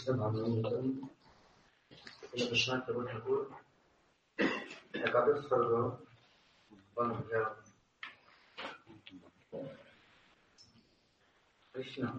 Krishna Bhagavatam, Krishna Thakur, Ekadas Sarva, Vanabhya. Krishna,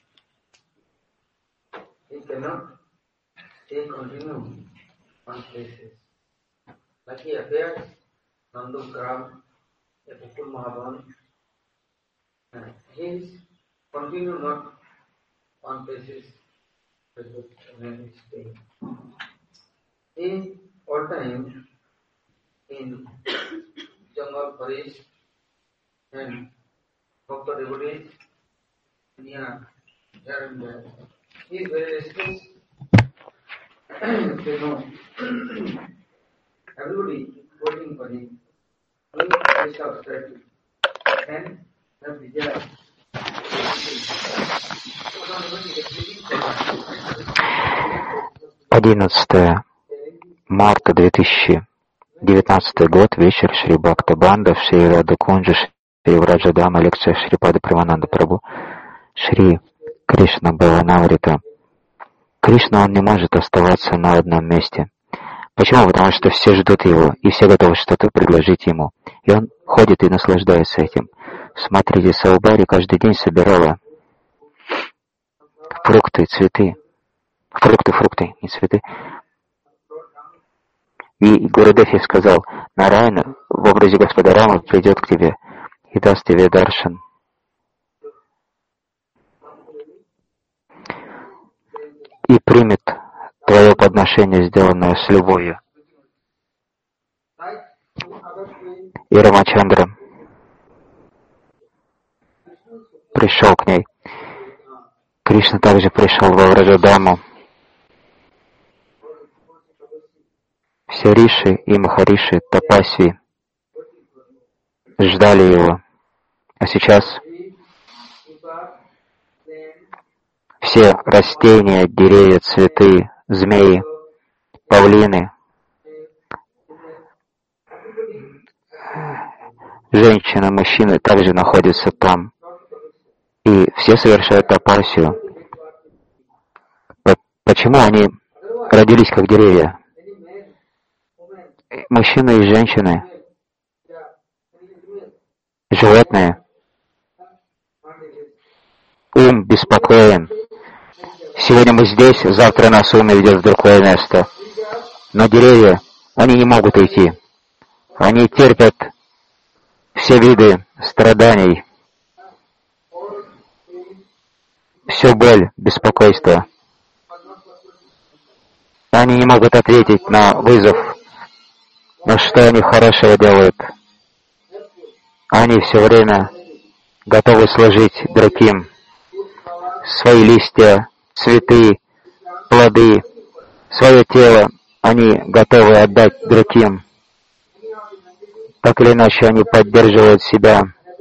he cannot stay continue on places. Like he appears, Nandugram, a Pukul Mahaban, and he is continue not on places when he is staying. He all time in jungle, forest, and Bhakta devotees, here and there. He is very restless. They know. Everybody waiting for him. He is abstracted and have desire. 11 марта 2019 год, вечер, Шри Бхакта Банда, Шри Рада Кунджа, Шри Враджадама, лекция Шрипада Прабхананда Прабху, Шри Кришна Бхаванамрита. Кришна, он не может оставаться на одном месте. Почему? Потому что все ждут его, и все готовы что-то предложить ему. И он ходит и наслаждается этим. Смотрите, Саубари каждый день собирала фрукты, цветы. Фрукты, не цветы. И Гурудев ей сказал, Нараяна в образе Господа Рамы придет к тебе и даст тебе даршан. И примет твое подношение, сделанное с любовью. И Рамачандра пришел к ней. Кришна также пришел во Враджадаму. Все риши и махариши, тапасви ждали его. А сейчас все растения, деревья, цветы, змеи, павлины, женщины, мужчины также находятся там. И все совершают тапасию. Почему они родились как деревья? Мужчины и женщины, животные, ум беспокоен. Сегодня мы здесь, завтра нас ум ведет в другое место. Но деревья, они не могут уйти. Они терпят все виды страданий, всю боль, беспокойство. Они не могут ответить на вызов. Но что они хорошего делают? Они все время готовы сложить другим свои листья, цветы, плоды, свое тело. Они готовы отдать другим. Так или иначе, они поддерживают себя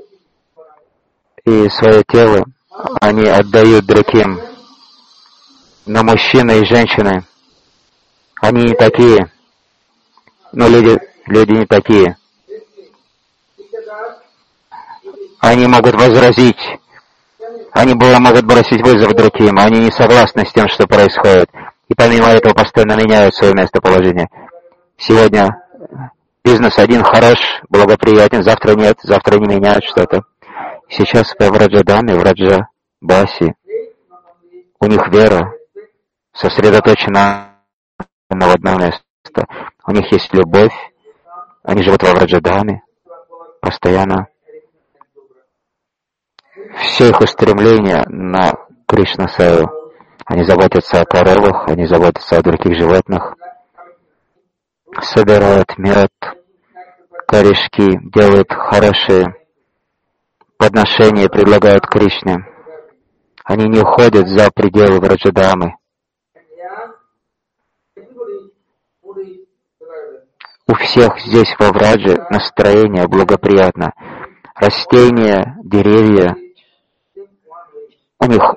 и свое тело. Они отдают другим. Но мужчины и женщины, они не такие. Но люди не такие. Они могут возразить. Они могут бросить вызов другим. Они не согласны с тем, что происходит. И помимо этого постоянно меняют свое местоположение. Сегодня бизнес один хорош, благоприятен, завтра нет, завтра не меняют что-то. Сейчас в Враджадаме, в Враджабасе, у них вера сосредоточена на одно место. У них есть любовь, они живут во Враджадаме постоянно. Все их устремления на Кришна-севу. Они заботятся о коровах, они заботятся о других животных, собирают мед, корешки, делают хорошие подношения, предлагают Кришне. Они не уходят за пределы Враджадамы. У всех здесь во Врадже настроение благоприятно. Растения, деревья, у них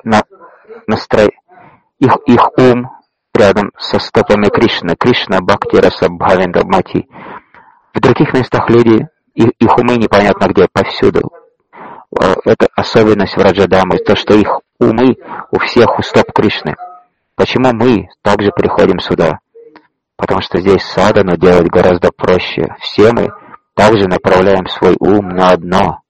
их ум рядом со стопами Кришны. Кришна Бхакти Раса Бхавенда Мати. В других местах люди, их умы непонятно где, повсюду. Это особенность Враджадамы, то, что их умы у всех у стоп Кришны. Почему мы также приходим сюда? Потому что здесь садану делать гораздо проще. Все мы также направляем свой ум на одно.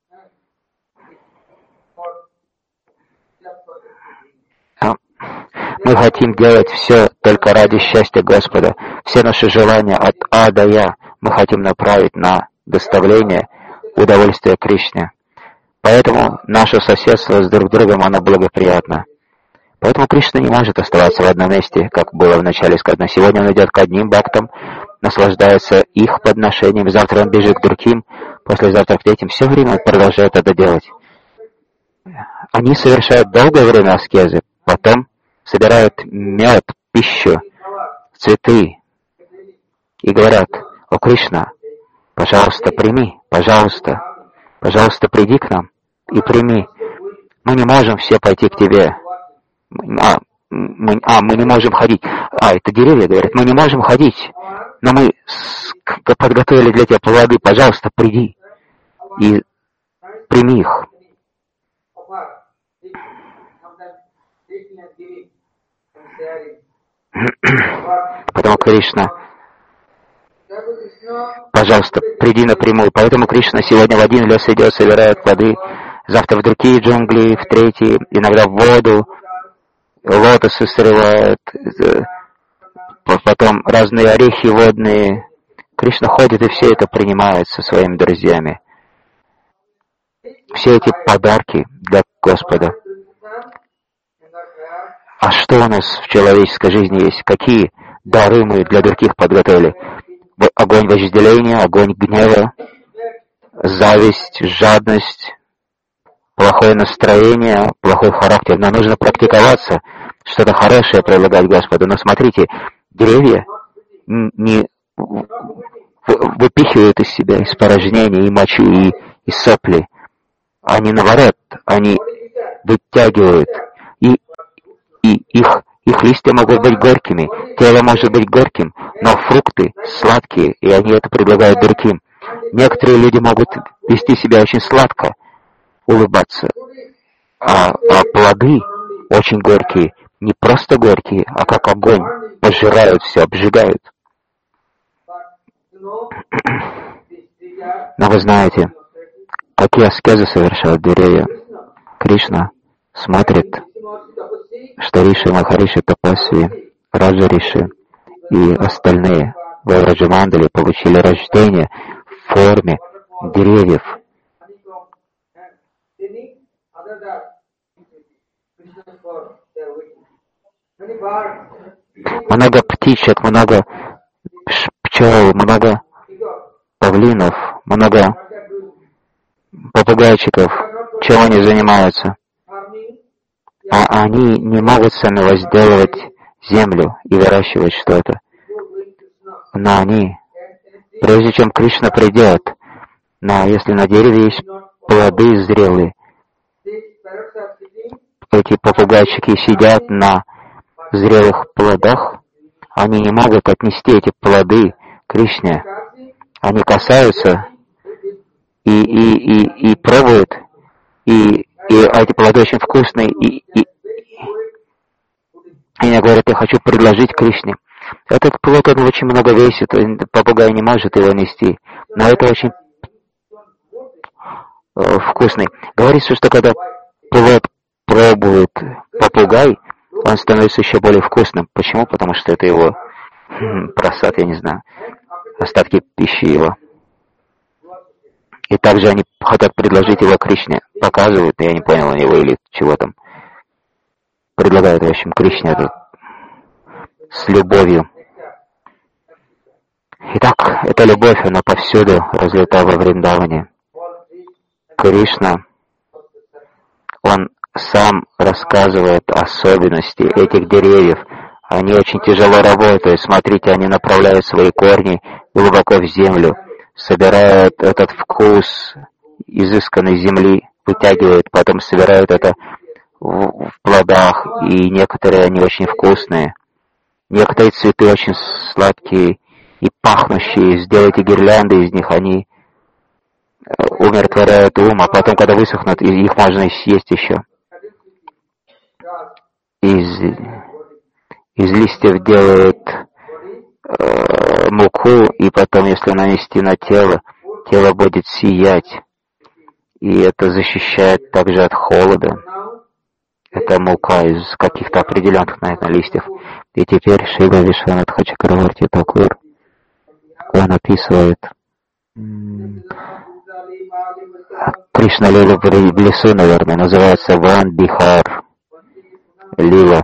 Мы хотим делать все только ради счастья Господа. Все наши желания от А до Я мы хотим направить на доставление удовольствия Кришне. Поэтому наше соседство с друг другом, оно благоприятно. Поэтому Кришна не может оставаться в одном месте, как было вначале сказано. Сегодня он идет к одним бхактам, наслаждается их подношением, завтра он бежит к другим, послезавтра к третьим. Все время он продолжает это делать. Они совершают долгое время аскезы, потом собирают мед, пищу, цветы и говорят: «О, Кришна, пожалуйста, прими, пожалуйста, приди к нам и прими. Мы не можем все пойти к тебе. Мы не можем ходить. Это деревья говорят, мы не можем ходить, но мы подготовили для тебя плоды, пожалуйста, приди и прими их». Потому Кришна, пожалуйста, приди напрямую. Поэтому Кришна сегодня в один лес идет, собирает плоды, завтра в другие джунгли, в третьи, иногда в воду, лотосы срывает, потом разные орехи водные. Кришна ходит и все это принимает со своими друзьями. Все эти подарки для Господа. А что у нас в человеческой жизни есть? Какие дары мы для других подготовили? Огонь вожделения, огонь гнева, зависть, жадность, плохое настроение, плохой характер. Но нужно практиковаться, что-то хорошее предлагать Господу. Но смотрите, деревья не выпихивают из себя испорожнения и мочу, и сопли. Они, наоборот, они вытягивают. И их листья могут быть горькими, тело может быть горьким, но фрукты сладкие, и они это предлагают другим. Некоторые люди могут вести себя очень сладко, улыбаться, а плоды очень горькие, не просто горькие, а как огонь, пожирают все, обжигают. Но вы знаете, какие аскезы совершают деревья. Кришна смотрит, что Риши, Махариши, Тапасви, Раджа Риши и остальные в Враджамандале получили рождение в форме деревьев. Много птичек, много пчел, много павлинов, много попугайчиков. Чем они занимаются? А они не могут сами возделывать землю и выращивать что-то. Но они, прежде чем Кришна придет, если на дереве есть плоды зрелые, эти попугайчики сидят на зрелых плодах, они не могут отнести эти плоды Кришне. Они касаются и пробуют, и эти плоды очень вкусные, и они говорят: я хочу предложить Кришне. Этот плод, он очень много весит, попугай не может его нести, но это очень вкусный. Говорится, что когда плод пробует попугай, он становится еще более вкусным. Почему? Потому что это его просад, я не знаю, остатки пищи его. И также они хотят предложить его Кришне. Показывают, я не понял у него или чего там. Предлагают, в общем, Кришне это с любовью. Итак, эта любовь, она повсюду разлита во Вриндаване. Кришна, он сам рассказывает особенности этих деревьев. Они очень тяжело работают. Смотрите, они направляют свои корни глубоко в землю, собирают этот вкус изысканной земли, вытягивают, потом собирают это в плодах, и некоторые они очень вкусные. Некоторые цветы очень сладкие и пахнущие. Сделайте гирлянды из них, они умиротворяют ум, а потом, когда высохнут, их можно съесть еще. из листьев делают муку, и потом, если нанести на тело, тело будет сиять. И это защищает также от холода. Это мука из каких-то определенных, наверное, листьев. И теперь Шрила Вишванатха Чакраварти Такур, он описывает Кришна Лила в лесу, наверное, называется Ван Бихар Лила.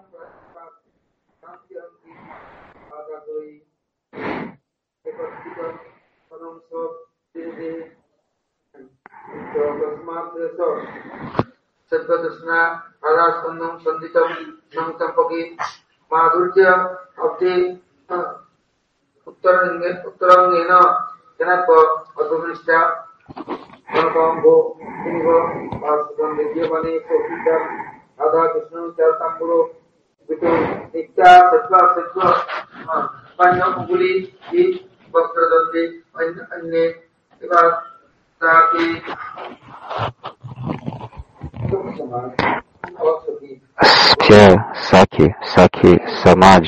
Все Саки Самадж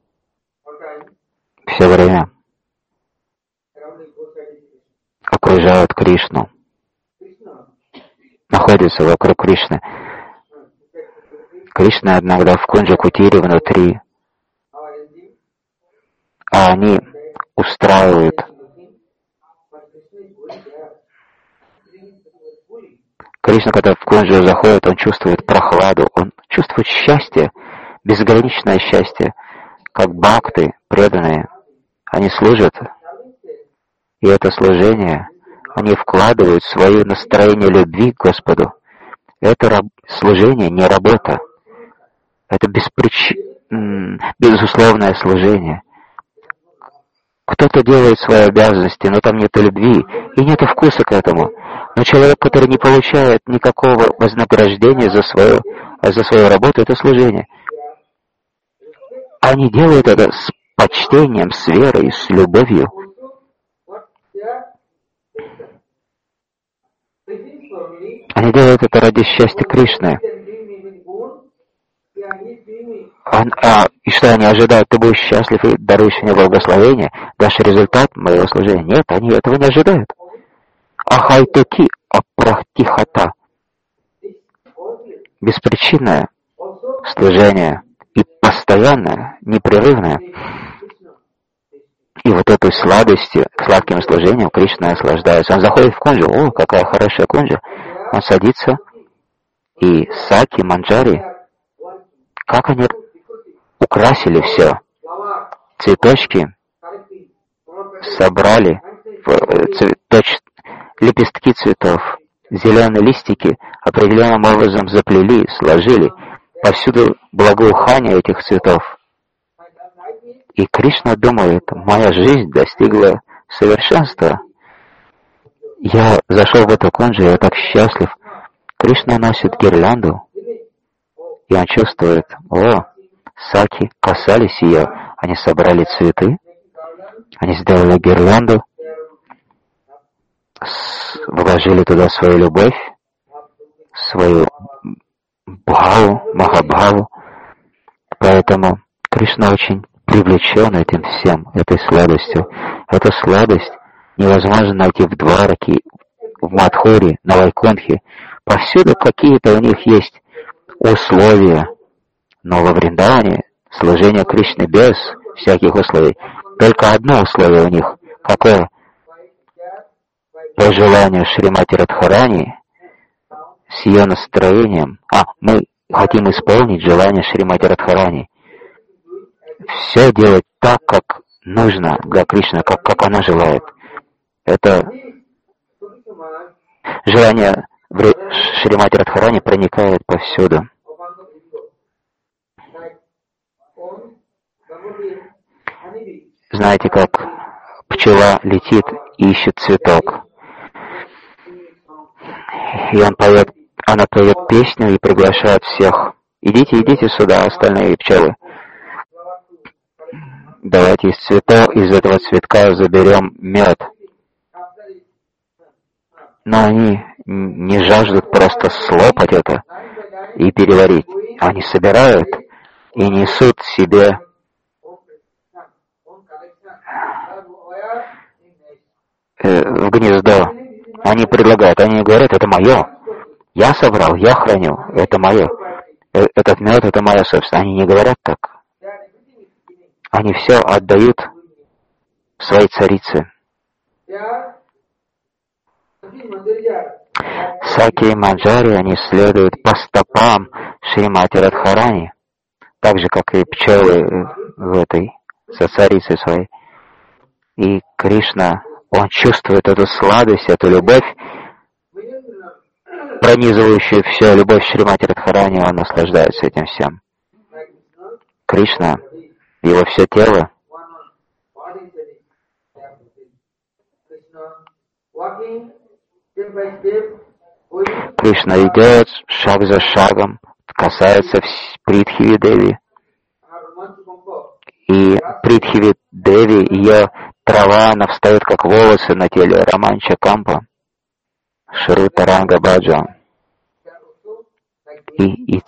все время окружают Кришну, находятся вокруг Кришны. Кришна иногда в Кунджа Кутире внутри, а они устраивают. Кришна, когда в Кунджу заходит, он чувствует прохладу, он чувствует счастье, безграничное счастье, как бхакты, преданные. Они служат, и это служение, они вкладывают свое настроение любви к Господу. Это служение не работа, это безусловное служение. Кто-то делает свои обязанности, но там нет любви и нет вкуса к этому. Но человек, который не получает никакого вознаграждения за свою работу, это служение. Они делают это с почтением, с верой, с любовью. Они делают это ради счастья Кришны. И что они ожидают? Ты будешь счастлив и даруешь мне благословение, дашь результат моего служения. Нет, они этого не ожидают. Ахайтаки апрахтихата. Беспричинное служение и постоянное, непрерывное. И вот этой сладостью, сладким служением Кришна наслаждается. Он заходит в кунджу, о, какая хорошая кунджа. Он садится, и Саки, Манджари, как они украсили все. Цветочки собрали, лепестки цветов, зеленые листики определенным образом заплели, сложили. Повсюду благоухание этих цветов. И Кришна думает, моя жизнь достигла совершенства. Я зашел в эту кунджу, я так счастлив. Кришна носит гирлянду, и он чувствует, о, Саки касались ее, они собрали цветы, они сделали гирлянду, вложили туда свою любовь, свою бхаву, махабхаву. Поэтому Кришна очень привлечен этим всем, этой сладостью. Эту сладость невозможно найти в Двараке, в Мадхуре, на Вайкунтхе. Повсюду какие-то у них есть условия. Но во Вриндаване служение Кришны без всяких условий. Только одно условие у них. Какое? По желанию Шримати Радхарани, с ее настроением. Мы хотим исполнить желание Шримати Радхарани. Все делать так, как нужно для Кришны, как она желает. Это желание Шримати Радхарани проникает повсюду. Знаете, как пчела летит и ищет цветок. И она поет песню и приглашает всех. Идите сюда, остальные пчелы. Давайте из этого цветка заберем мед. Но они не жаждут просто слопать это и переварить. Они собирают и несут себе в гнездо. Они предлагают, они говорят, это мое. Я собрал, я храню, это мое. Этот мед, это моя собственность. Они не говорят так. Они все отдают своей царице. Саки и Маджари, они следуют по стопам Шримати Радхарани, так же, как и пчелы в этой, со царицей своей. И Кришна, он чувствует эту сладость, эту любовь, пронизывающую все, любовь Шримати Радхарани, он наслаждается этим всем. Кришна, его все тело, Кришна идет шаг за шагом, касается Притхиви Деви. И Притхиви Деви, ее трава, она встает как волосы на теле Романча Кампа, Шрута Ранга Баджа. И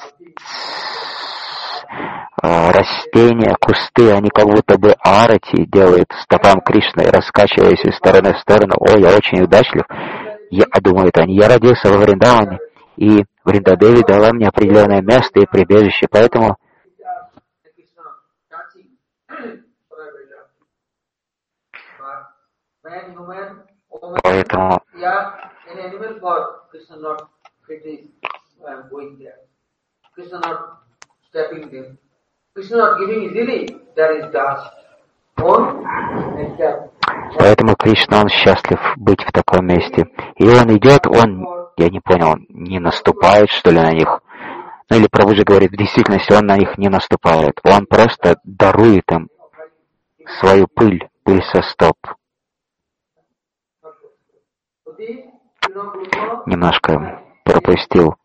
растения, кусты, они как будто бы арати делают стопам Кришны, раскачиваясь из стороны в сторону. О, я очень удачлив. Думают они, я родился во Вриндаване, и Вриндадеви дала мне определенное место и прибежище, поэтому Поэтому Кришна, он счастлив быть в таком месте. И он идет, я не понял, не наступает, что ли, на них? Ну или Прабхуджи говорит, в действительности он на них не наступает. Он просто дарует им свою пыль со стоп. Немножко пропустил.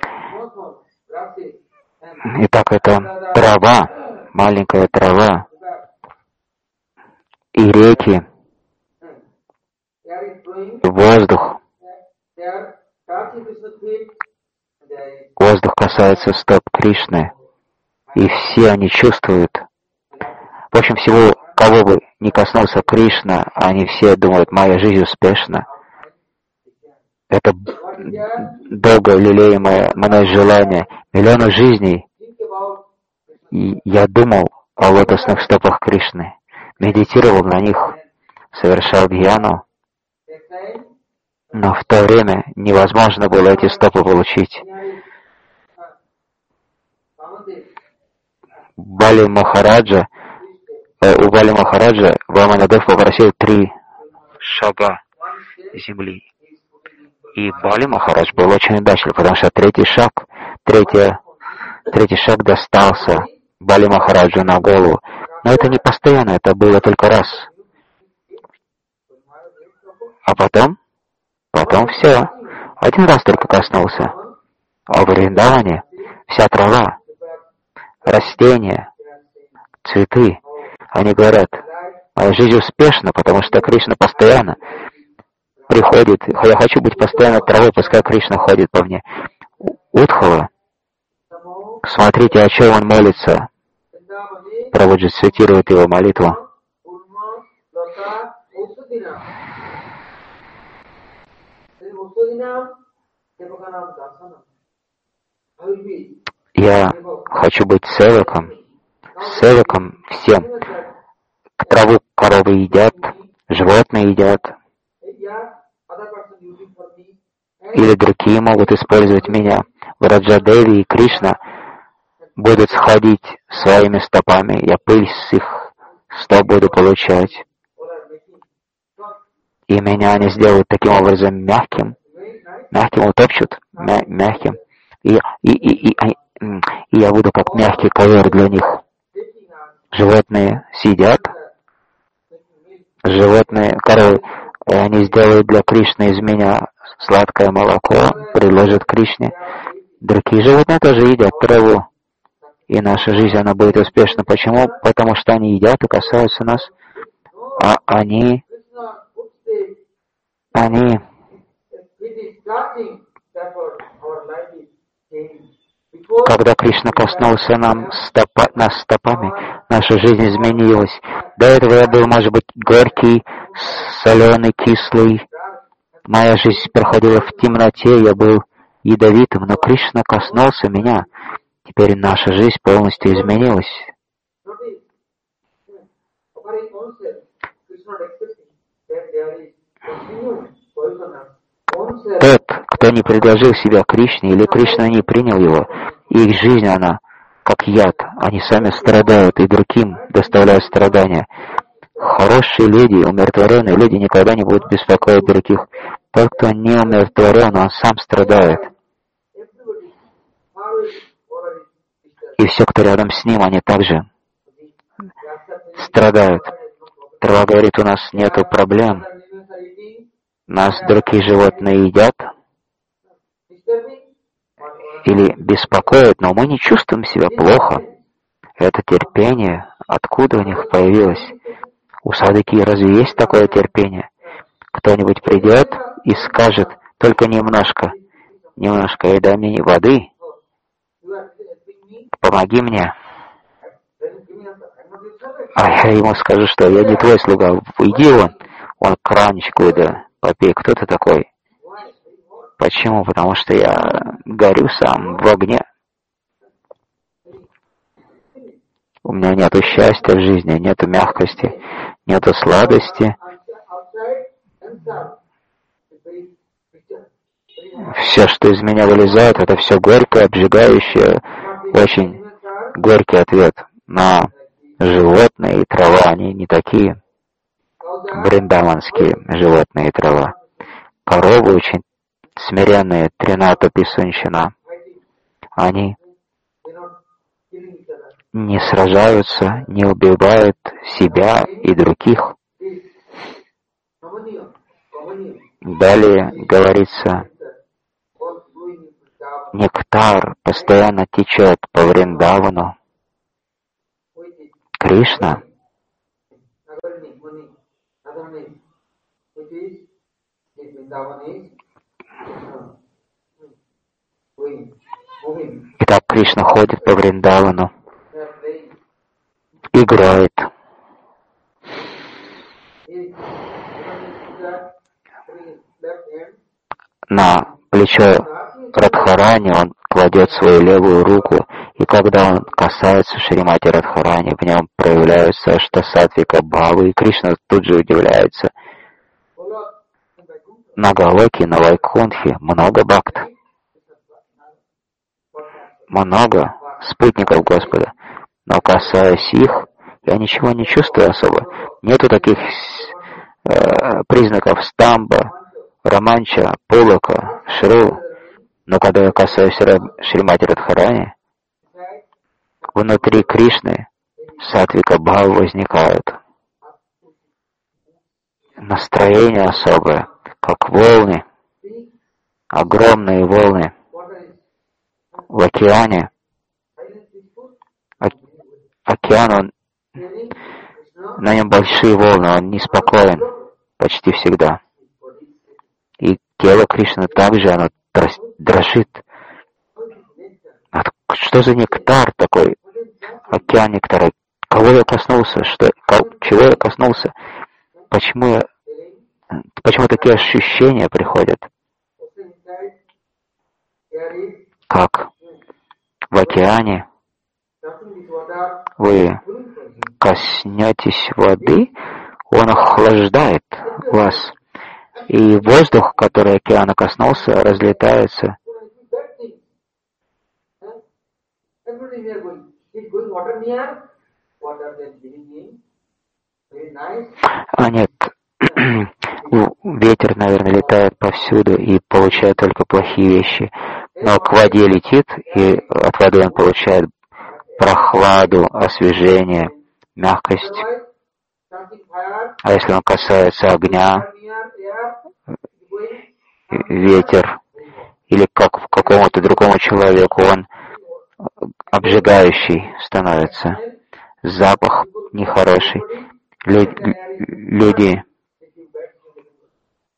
Итак, это трава, маленькая трава, и реки, воздух. Воздух касается стоп Кришны, и все они чувствуют. В общем, всего, кого бы ни коснулся Кришна, они все думают, моя жизнь успешна. Это долго лелеемое мной желание, миллионов жизней. И я думал о лотосных стопах Кришны, медитировал на них, совершал дьяну, но в то время невозможно было эти стопы получить. У Бали Махараджа Ваманадев попросил 3 шага земли. И Бали Махарадж был очень удачлив, потому что третий шаг достался Бали Махараджу на голову. Но это не постоянно, это было только раз. А потом все. Один раз только коснулся. А в Вриндаване вся трава, растения, цветы, они говорят, моя жизнь успешна, потому что Кришна постоянно приходит. Я хочу быть постоянно травой, пускай Кришна ходит по мне. Удхава, смотрите, о чем он молится. Прабхуджи цитирует его молитву. Я хочу быть севаком всем. Траву коровы едят, животные едят, или другие могут использовать меня. Враджадеви и Кришна будут сходить своими стопами, я пыль с их стоп буду получать. И меня они сделают таким образом мягким утопчут, мягким. И я буду как мягкий ковер для них. Животные съедят, коровы, и они сделают для Кришны из меня сладкое молоко, предложат Кришне. Другие животные тоже едят траву. И наша жизнь, она будет успешна. Почему? Потому что они едят и касаются нас. А они Когда Кришна коснулся нас стопами, наша жизнь изменилась. До этого я был, может быть, горький, соленый, кислый. Моя жизнь проходила в темноте, я был ядовитым, но Кришна коснулся меня. Теперь наша жизнь полностью изменилась. Тот, кто не предложил себя Кришне, или Кришна не принял его, их жизнь, она как яд. Они сами страдают и другим доставляют страдания. Хорошие люди, умиротворенные люди никогда не будут беспокоить других. Тот, кто не умиротворен, он сам страдает. И все, кто рядом с ним, они также страдают. Трава говорит, у нас нету проблем. Нас другие животные едят или беспокоят, но мы не чувствуем себя плохо. Это терпение, откуда у них появилось? У садхаки разве есть такое терпение? Кто-нибудь придет и скажет, только немножко, и дай мне воды, помоги мне. А я ему скажу, что я не твой слуга, уйди вон. Он кранчик выдаст, попей, кто ты такой? Почему? Потому что я горю сам в огне. У меня нету счастья в жизни, нету мягкости, нету сладости. Все, что из меня вылезает, это все горькое, обжигающее, очень горький ответ. Но животные и трава, они не такие. Вриндаванские животные и трава. Коровы очень смиренные, Тринату Писунчина. Они не сражаются, не убивают себя и других. Далее говорится, нектар постоянно течет по Вриндавану. Кришна Итак, Кришна ходит по Вриндавану, играет. На плечо Радхарани он кладет свою левую руку, и когда он касается Шримати Радхарани, в нем проявляются аштасатвика бхавы, и Кришна тут же удивляется. На Галоке, на Вайкунтхе много бхакт, много спутников Господа, но касаясь их, я ничего не чувствую особо. Нету таких признаков стамба, романча, пулака, шру. Но когда я касаюсь Шримати Радхарани, внутри Кришны сатвика бхава возникают. Настроение особое, как волны, огромные волны в океане. Океан, он, на нем большие волны, он неспокоен почти всегда. И тело Кришны также, оно дрожит. Что за нектар такой? Океан нектара. Кого я коснулся? Чего я коснулся? Почему такие ощущения приходят? Как в океане вы коснетесь воды, он охлаждает вас. И воздух, который океана коснулся, разлетается. А нет, ветер, наверное, летает повсюду и получает только плохие вещи. Но к воде летит, и от воды он получает прохладу, освежение, мягкость. А если он касается огня, ветер, или как какому-то другому человеку, он обжигающий становится. Запах нехороший. Люди,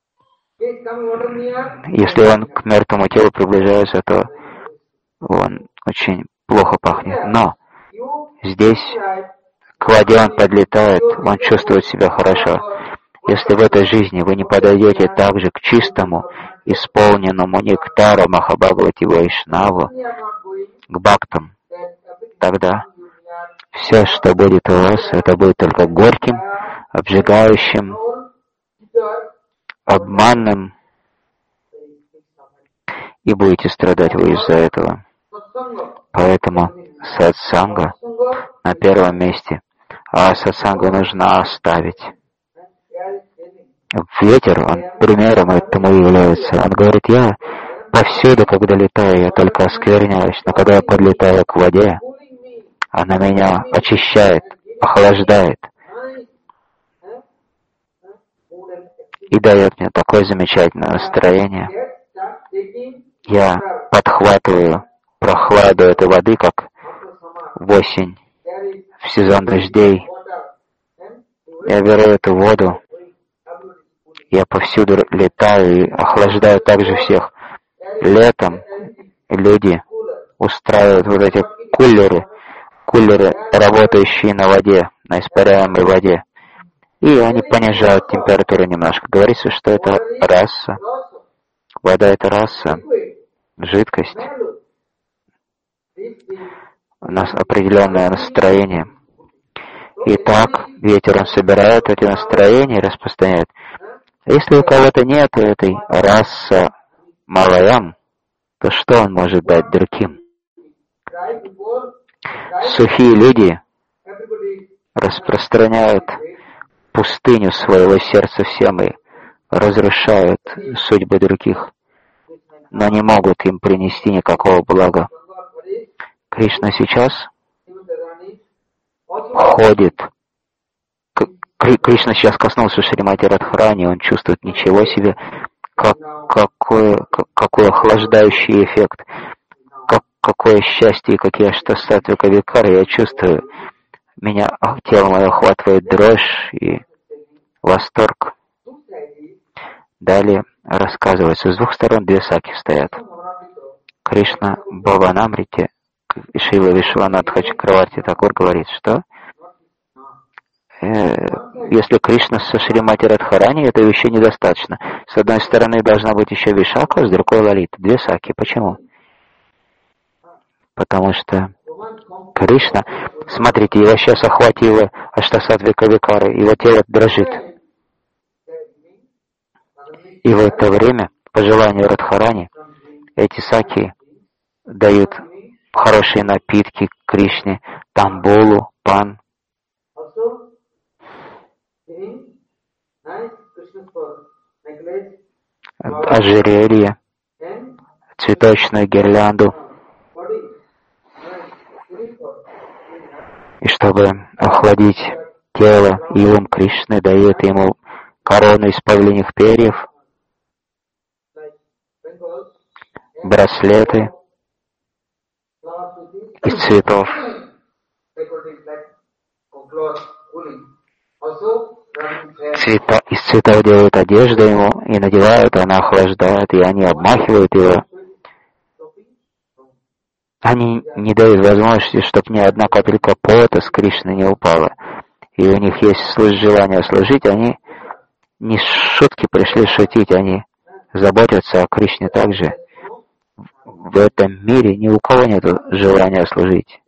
если он к мертвому телу приближается, то он очень плохо пахнет. Но здесь к воде он подлетает, он чувствует себя хорошо. Если в этой жизни вы не подойдете также к чистому, исполненному нектару Махабхагавати Вайшнаву, к бхактам, тогда все, что будет у вас, это будет только горьким, обжигающим, обманным, и будете страдать вы из-за этого. Поэтому сатсанга на первом месте, а сатсангу нужно оставить. Ветер, он примером этому является. Он говорит, я повсюду, когда летаю, я только оскверняюсь, но когда я подлетаю к воде, она меня очищает, охлаждает и дает мне такое замечательное настроение. Я подхватываю прохладу этой воды, как в осень, в сезон дождей. Я беру эту воду, я повсюду летаю и охлаждаю также всех. Летом люди устраивают вот эти кулеры, работающие на воде, на испаряемой воде. И они понижают температуру немножко. Говорится, что это раса. Вода — это раса, жидкость. У нас определенное настроение. И так ветер он собирает эти настроения и распространяет. Если у кого-то нет этой раса малаям, то что он может дать другим? Сухие люди распространяют пустыню своего сердца всем и разрушают судьбы других, но не могут им принести никакого блага. Кришна сейчас ходит. Кришна сейчас коснулся Шримати Радхарани, он чувствует ничего себе, какой охлаждающий эффект, какое счастье, какие аштасатвика викары я чувствую. Тело мое охватывает дрожь и восторг. Далее рассказывается, с двух сторон две саки стоят. Кришна Бхаванамрите, Шрила Вишванатха Чакраварти Такур говорит, что если Кришна со Шримати Радхарани, это еще недостаточно. С одной стороны должна быть еще Вишака, с другой Лалита. Две саки. Почему? Потому что Кришна, смотрите, его сейчас охватило аштасатвика викары, его тело дрожит. И в это время, по желанию Радхарани, эти саки дают хорошие напитки Кришне, тамбулу, пан, ожерелье, цветочную гирлянду. И чтобы охладить тело, илом Кришны дает ему корону из павлиних перьев, браслеты из цветов. Из цветов делают одежду ему и надевают, она охлаждает, и они обмахивают его. Они не дают возможности, чтобы ни одна капелька пота с Кришны не упала. И у них есть желание служить, они не с шутки пришли шутить, они заботятся о Кришне также. В этом мире ни у кого нет желания служить.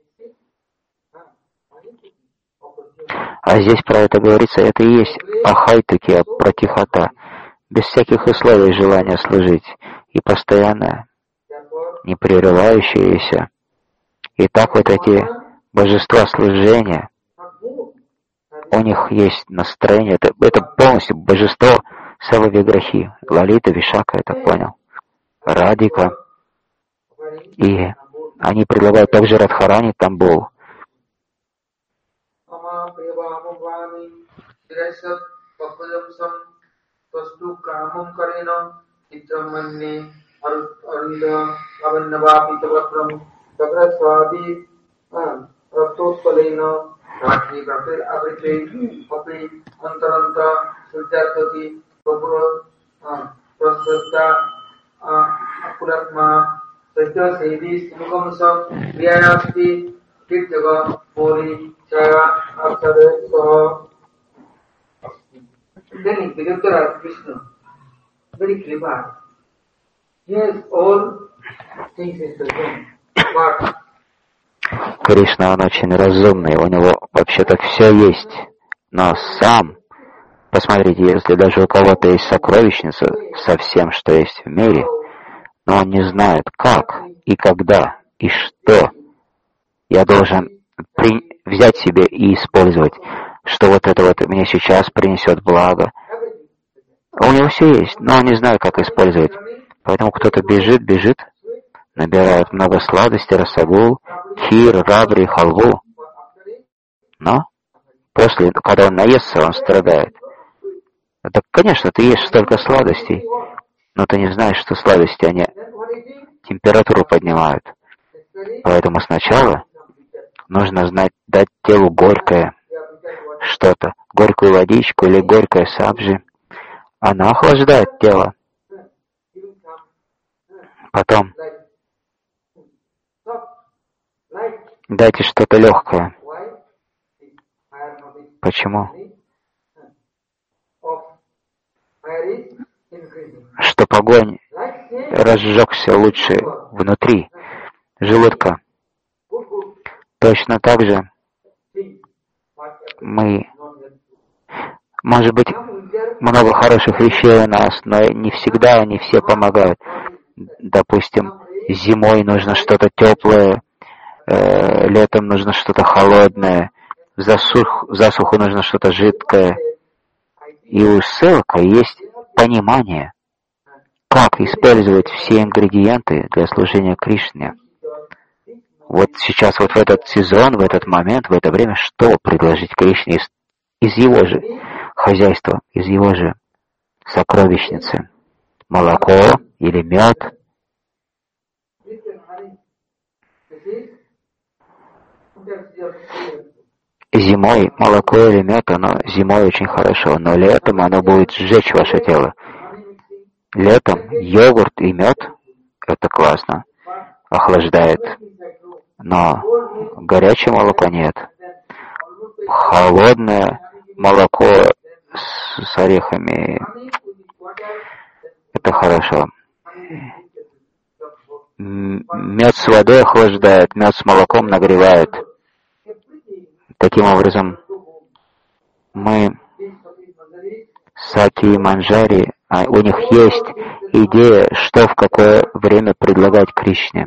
А здесь про это говорится, это и есть ахайтуки, пратихата, без всяких условий желания служить, и постоянное, непрерывающееся. И так вот эти божества служения, у них есть настроение, это полностью божество Сававиграхи, Лалита, Вишака, я так понял, Радика. И они предлагают также Радхарани тамбул. Then Viruddhara Krishna, very clever. He has all things in present. But Кришна, он очень разумный, у него вообще-то все есть. Но сам, посмотрите, если даже у кого-то есть сокровищница со всем, что есть в мире, но он не знает, как и когда и что я должен взять себе и использовать, что вот это вот мне сейчас принесет благо. У него все есть, но он не знает, как использовать. Поэтому кто-то бежит, набирает много сладостей, расагул, хир, рабри, халву. Но после, когда он наестся, он страдает. Да, конечно, ты ешь столько сладостей, но ты не знаешь, что сладости, они температуру поднимают. Поэтому сначала нужно знать, дать телу горькое что-то, горькую водичку или горькое сабжи. Она охлаждает тело. Потом дайте что-то легкое. Почему? Чтоб огонь разжегся лучше внутри желудка. Точно так же мы, может быть, много хороших вещей у нас, но не всегда они все помогают. Допустим, зимой нужно что-то теплое, летом нужно что-то холодное, в засуху нужно что-то жидкое. И у севака есть понимание, как использовать все ингредиенты для служения Кришне. Вот сейчас, вот в этот сезон, в этот момент, в это время, что предложить Кришне из его же хозяйства, из его же сокровищницы? Молоко или мед? Зимой молоко или мед, оно зимой очень хорошо, но летом оно будет сжечь ваше тело. Летом йогурт и мед — это классно, охлаждает, но горячее молоко нет. Холодное молоко с орехами — это хорошо. Мед с водой охлаждает, мед с молоком нагревает. Таким образом, мы, Саки и Манджари, у них есть идея, что в какое время предлагать Кришне.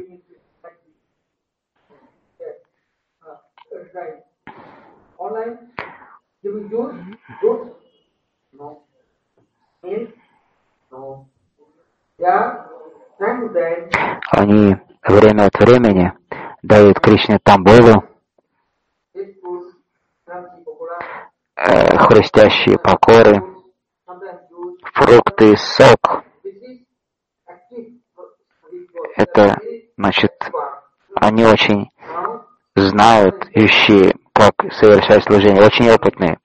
Они время от времени дают Кришне тамболу, хрустящие покоры, фрукты, сок. Это, значит, они очень знают вещи, как совершать служение, очень опытные.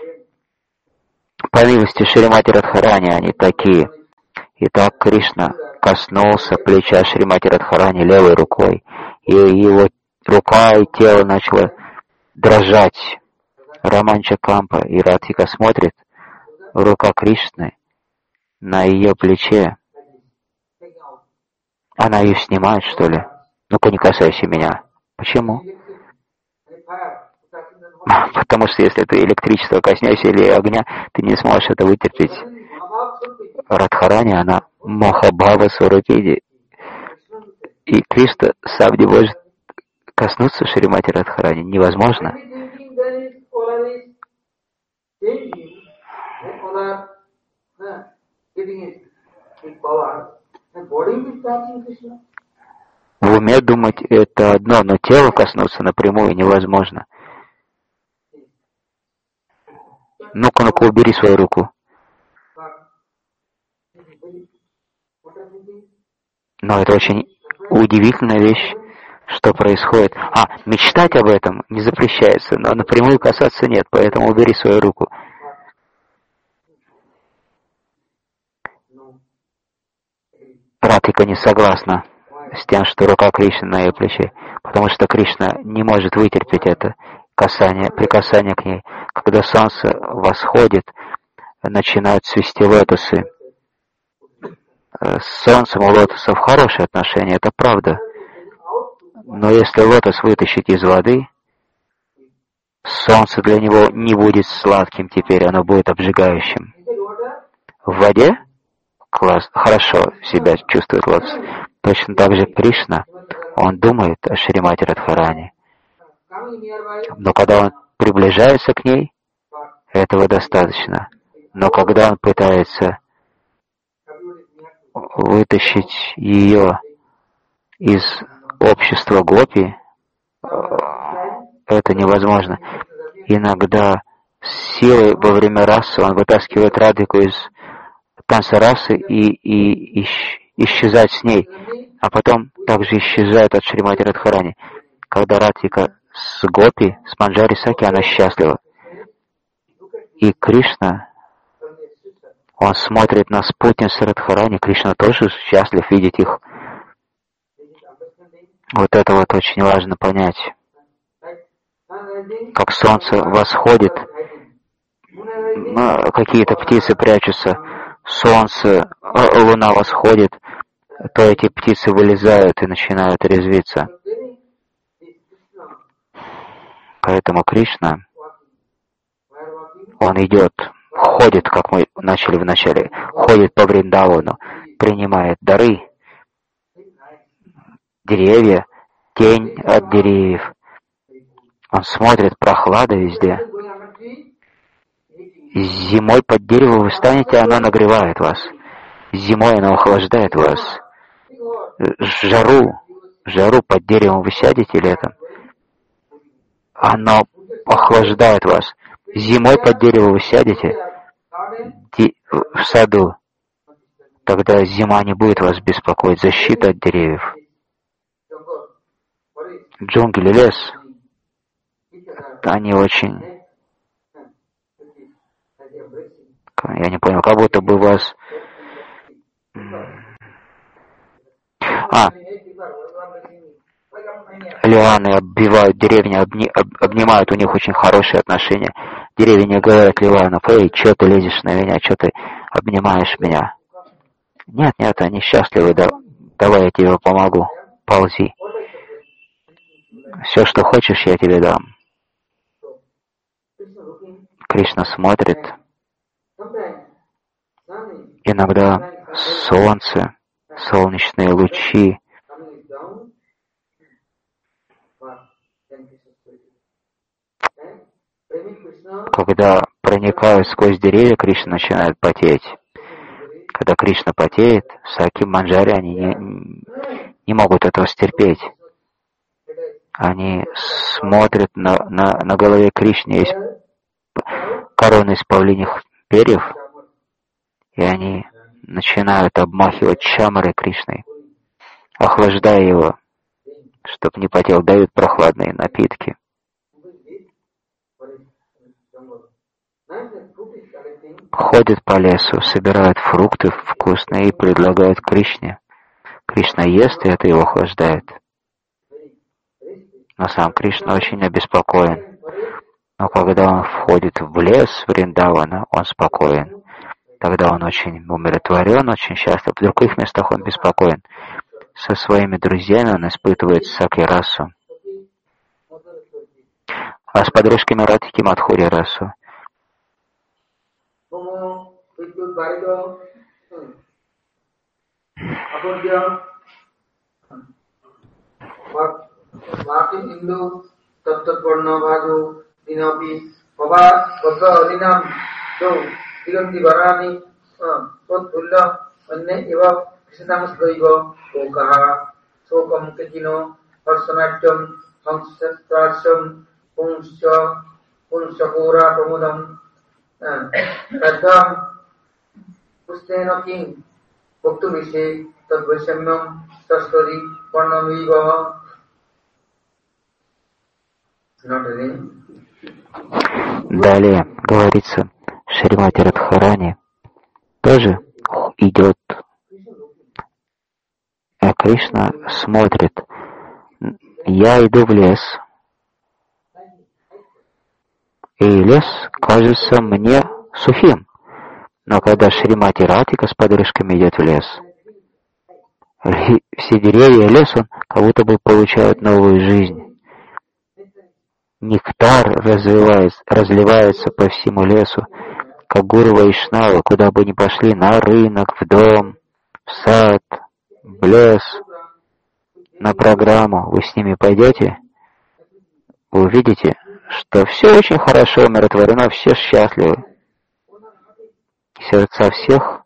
По милости Шримати Радхарани они такие. Итак, Кришна коснулся плеча Шримати Радхарани левой рукой, и его рука и тело начало дрожать. Романча Кампа, и Радхика смотрит, рука Кришны на ее плече. Она ее снимает, что ли? Ну-ка, не касайся меня. Почему? Потому что если ты электричество коснешься или огня, ты не сможешь это вытерпеть. Радхарани, она Махабхава Суракиди. И Кришна сам не может коснуться Шримати Радхарани. Невозможно. В уме думать это одно, но тело коснуться напрямую невозможно. Ну-ка, убери свою руку. Но это очень удивительная вещь, что происходит. Мечтать об этом не запрещается, но напрямую касаться нет, поэтому убери свою руку. Радхика не согласна. с тем, что рука Кришны на ее плече, потому что Кришна не может вытерпеть это прикасание к ней. Когда солнце восходит, начинают цвести лотосы. С солнцем у лотосов хорошие отношения, это правда. Но если лотос вытащить из воды, солнце для него не будет сладким теперь, оно будет обжигающим. В воде хорошо себя чувствует лотос. Точно так же Кришна, он думает о Шримати Радхарани. Но когда он приближается к ней, этого достаточно. Но когда он пытается вытащить ее из общества гопи, это невозможно. Иногда силой во время расы он вытаскивает Радхику из танца расы и исчезает с ней, а потом также исчезает от Шримати Радхарани. Когда Радхика с гопи, с Манджари Саки, она счастлива. И Кришна, он смотрит на спутниц Радхарани, Кришна тоже счастлив видеть их. Вот это вот очень важно понять. Как солнце восходит, какие-то птицы прячутся, солнце, луна восходит, то эти птицы вылезают и начинают резвиться. Поэтому Кришна, он идет, ходит, как мы начали вначале, ходит по Вриндавану, принимает дары, деревья, тень от деревьев. Он смотрит, прохлада везде. Зимой под дерево вы станете, оно нагревает вас. Зимой оно охлаждает вас. Жару под деревом вы сядете летом, оно охлаждает вас. Зимой под дерево вы сядете в саду, тогда зима не будет вас беспокоить, защита от деревьев. Джунгли, лес, они очень... Я не понял, как будто бы вас... Лианы оббивают деревни, обнимают, у них очень хорошие отношения. Деревья не говорят лианов: эй, что ты лезешь на меня, что ты обнимаешь меня? Нет, они счастливы, давай я тебе помогу, ползи. Все, что хочешь, я тебе дам. Кришна смотрит. Иногда солнце, солнечные лучи когда проникают сквозь деревья, Кришна начинает потеть. Когда Кришна потеет, Саки, Манджари, они не могут этого стерпеть. Они смотрят на голове Кришны, есть корона из павлиньих перьев, и они начинают обмахивать чамрой Кришной, охлаждая его, чтобы не потел, дают прохладные напитки. Ходят по лесу, собирают фрукты вкусные и предлагают Кришне. Кришна ест, и это его охлаждает. Но сам Кришна очень обеспокоен. Но когда он входит в лес Вриндавана, он спокоен. Тогда он очень умиротворен, очень счастлив. В других местах он беспокоен. Со своими друзьями он испытывает саки-расу. А с подружками Радхики Мадхури-расу. Далее говорится, Шримати Радхарани тоже идет к Кришна смотрит. Я иду в лес. И лес кажется мне сухим. Но когда Шримати Радхика с подружками идет в лес, все деревья и лес, он как будто бы получает новую жизнь. Нектар разливается по всему лесу, как гуру Вайшнава, куда бы ни пошли, на рынок, в дом, в сад, в лес, на программу. Вы с ними пойдете, вы увидите, что все очень хорошо, умиротворено, все счастливы. Сердца всех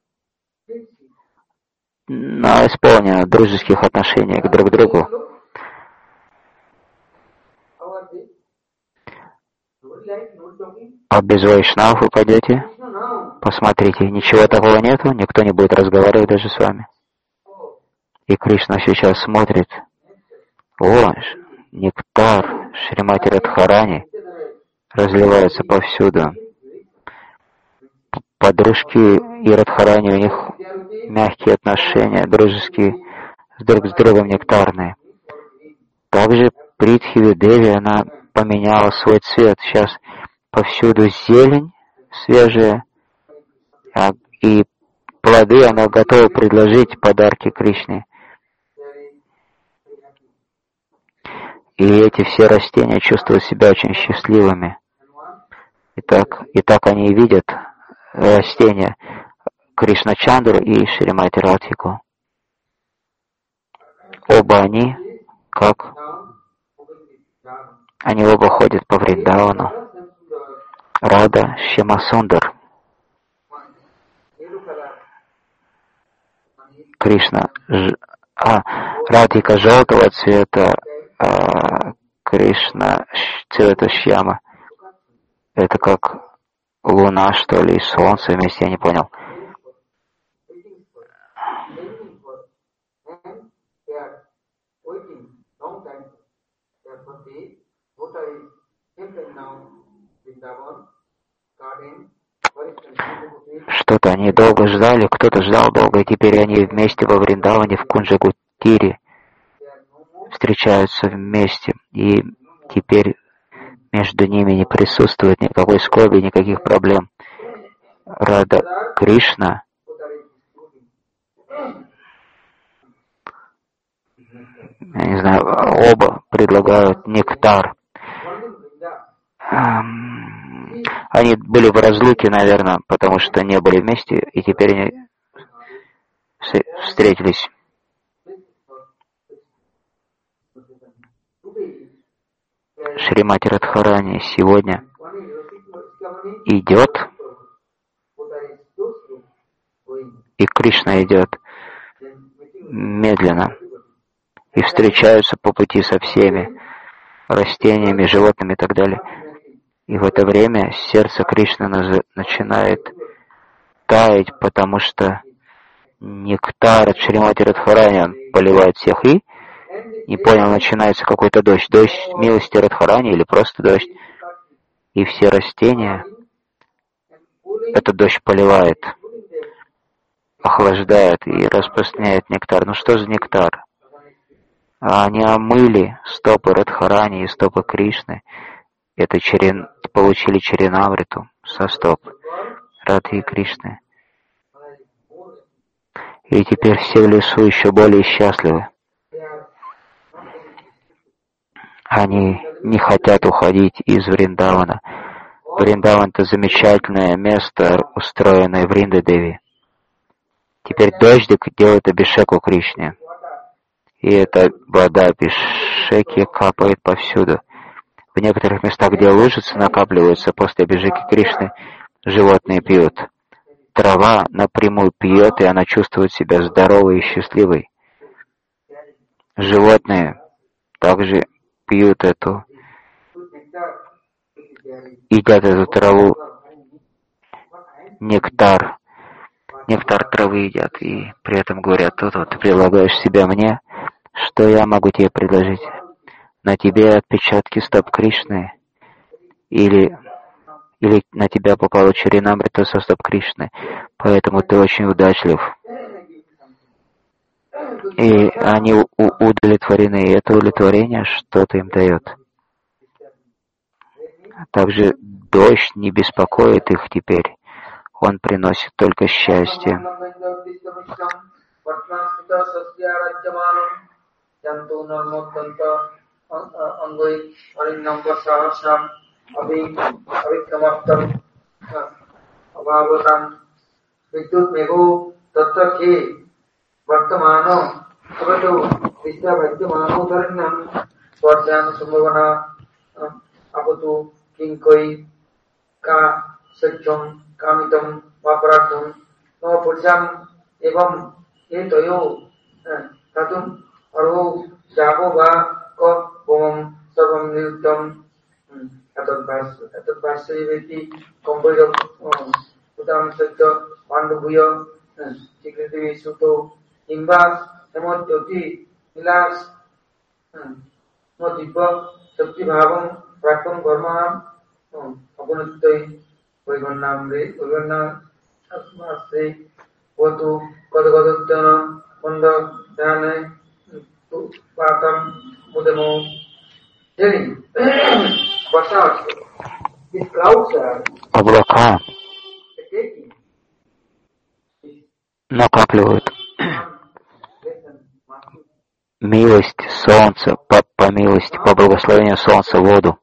исполнены дружеских отношений друг к другу. А без вайшнавов вы пойдете? Посмотрите, ничего такого нету, никто не будет разговаривать даже с вами. И Кришна сейчас смотрит. О, нектар Шримати Радхарани разливается повсюду. Подружки и Радхарани, у них мягкие отношения, дружеские, друг с другом нектарные. Также Притхиви Деви, она поменяла свой цвет. Сейчас повсюду зелень свежая, и плоды она готова предложить подарки Кришне. И эти все растения чувствуют себя очень счастливыми. И так они и видят растения Кришна Чандру и Шримати Радхику. Оба они оба ходят по Вриндавану. Рада Шьямасундар. Кришна, Радхика желтого цвета, Кришна цвета Шьяма. Это как луна, что ли, и солнце вместе, я не понял. Что-то они долго ждали, кто-то ждал долго, и теперь они вместе во Вриндаване, в Кунджагутире встречаются вместе, и теперь между ними не присутствует никакой скорби, никаких проблем. Рада Кришна я не знаю, оба предлагают нектар. Они были в разлуке, наверное, потому что не были вместе, и теперь они встретились. Шримати Радхарани сегодня идет, и Кришна идет медленно, и встречаются по пути со всеми растениями, животными и так далее. И в это время сердце Кришны начинает таять, потому что нектар от Шримати Радхарани, он поливает всех, и не понял, начинается какой-то дождь. Дождь милости Радхарани или просто дождь. И все растения этот дождь поливает, охлаждает и распространяет нектар. Ну что за нектар? Они омыли стопы Радхарани и стопы Кришны. Это получили Чаринамриту со стоп Радхи и Кришны. И теперь все в лесу еще более счастливы. Они не хотят уходить из Вриндавана. Вриндаван — это замечательное место, устроенное Вриндадеви. Теперь дождик делает абишеку Кришне. И эта вода абишеки капает повсюду. В некоторых местах, где лужицы накапливаются после абишеки Кришны, животные пьют. Трава напрямую пьет, и она чувствует себя здоровой и счастливой. Животные также пьют едят эту траву, нектар травы едят, и при этом говорят: тут вот ты предлагаешь себя мне, что я могу тебе предложить? На тебе отпечатки стоп Кришны, или на тебя попало Чаринамрита со стоп Кришны, поэтому ты очень удачлив. и они удовлетворены, и это удовлетворение что-то им дает. Также дождь не беспокоит их теперь, он приносит только счастье. Облака накапливают милость солнца, по милости, по благословению солнца воду.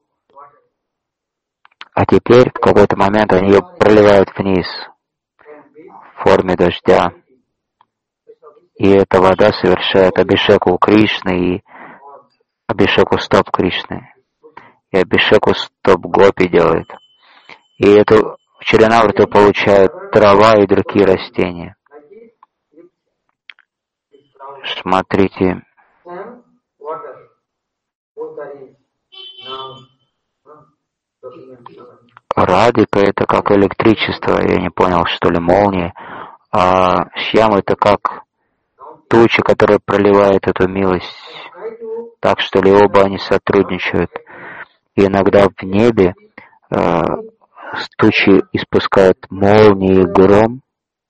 А теперь в какой-то момент они ее проливают вниз в форме дождя. И эта вода совершает абхишеку Кришны и абхишеку стоп Кришны. И абхишеку стоп Гопи делает. И эту Чаринаврату получают трава и другие растения. Смотрите. Радика — это как электричество, я не понял, что ли, молния, а Шьяма — это как туча, которая проливает эту милость. Так что ли оба они сотрудничают. И иногда в небе тучи испускают молнии и гром.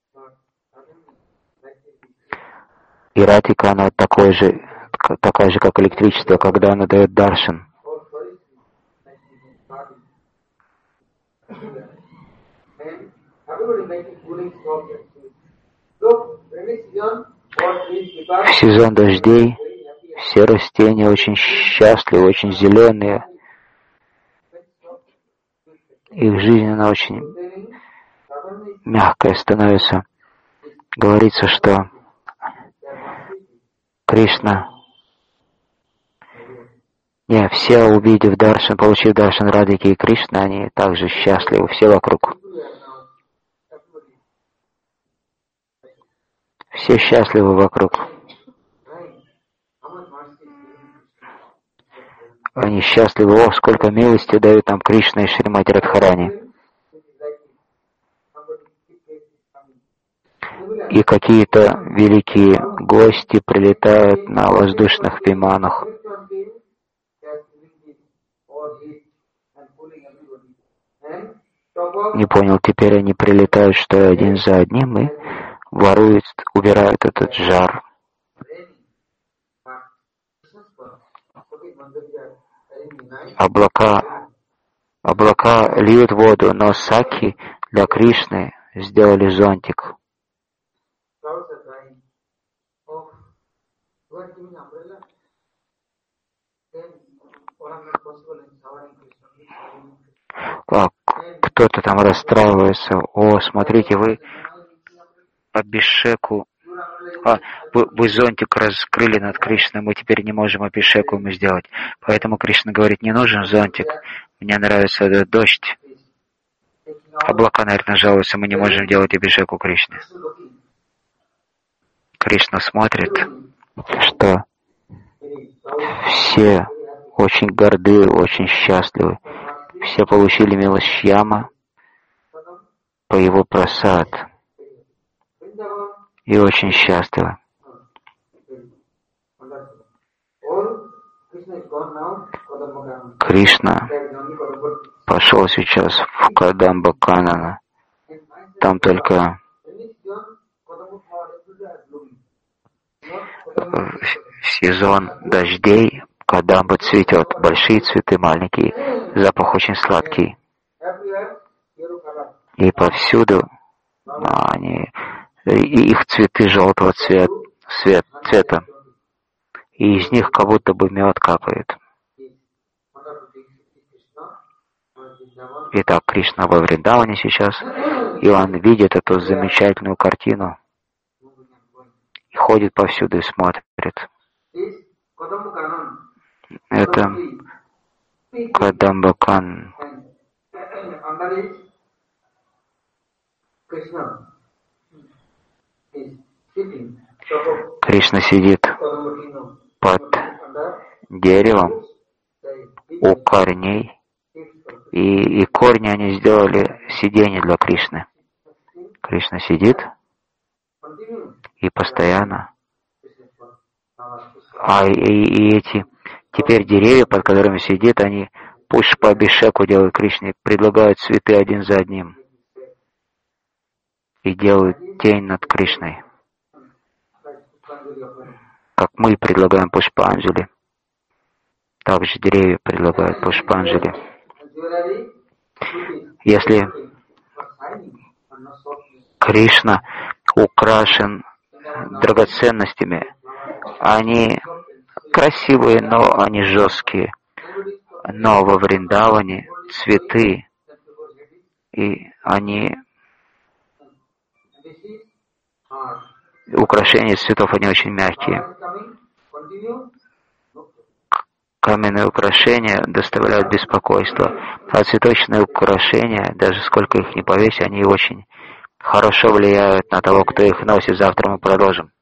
И Радика, она такая же, как электричество, когда она дает даршан. В сезон дождей все растения очень счастливы, очень зеленые. Их жизнь, она очень мягкая становится. Говорится, что Кришна, все, увидев даршан, получив даршан Радики и Кришны, они также счастливы, все вокруг. Все счастливы вокруг. Они счастливы, сколько милости дают нам Кришна и Шримати Радхарани. И какие-то великие гости прилетают на воздушных виманах. Не понял, теперь они прилетают, что один за одним, и воруют, убирают этот жар. Облака льют воду, но Саки для Кришны сделали зонтик. Кто-то там расстраивается. Смотрите, вы абхишеку, вы зонтик раскрыли над Кришной, мы теперь не можем абхишеку ему сделать. Поэтому Кришна говорит, не нужен зонтик, мне нравится этот дождь. Облака, наверное, жалуются, мы не можем делать абхишеку Кришне. Кришна смотрит, что все очень горды, очень счастливы. Все получили милость Шьяма по его прасад. И очень счастливы. Кришна пошел сейчас в Кадамба Канана. Там только в сезон дождей, когда амбут цветет. Большие цветы, маленькие. Запах очень сладкий. И повсюду их цветы желтого цвета. И из них как будто бы мед капает. Итак, Кришна во Вриндаване сейчас, и он видит эту замечательную картину, и ходит повсюду и смотрит. Это Кадамбакан. Кришна сидит под деревом у корней, и корни они сделали сиденье для Кришны. Кришна сидит и постоянно. И эти теперь деревья, под которыми сидит, они пушпа абхишеку делают Кришне, предлагают цветы один за одним и делают тень над Кришной, как мы предлагаем пушпанджали. Также деревья предлагают пушпанджали. Если Кришна украшен драгоценностями, они красивые, но они жесткие. Но во Вриндаване цветы, и они украшения цветов, они очень мягкие. Каменные украшения доставляют беспокойство, а цветочные украшения, даже сколько их ни повесь, они очень хорошо влияют на того, кто их носит. Завтра мы продолжим.